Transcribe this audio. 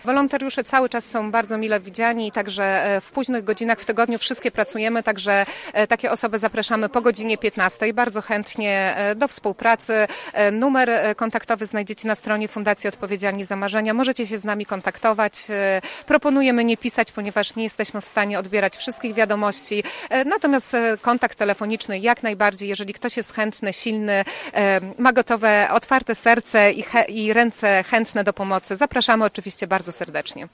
Wolontariusze cały czas są bardzo mile widziani, także w późnych godzinach w tygodniu wszystkie pracujemy, także takie osoby zapraszamy po godzinie 15. Bardzo chętnie do współpracy. Numer kontaktowy znajdziecie na stronie Fundacji Odpowiedzialni za Marzenia. Możecie się z nami kontaktować. Proponujemy nie pisać, ponieważ nie jesteśmy w stanie odbierać wszystkich wiadomości. Natomiast kontakt telefoniczny jak najbardziej, jeżeli ktoś jest chętny, silny, ma gotowe, otwarte serce i ręce chętne do pomocy. Zapraszamy oczywiście bardzo serdecznie.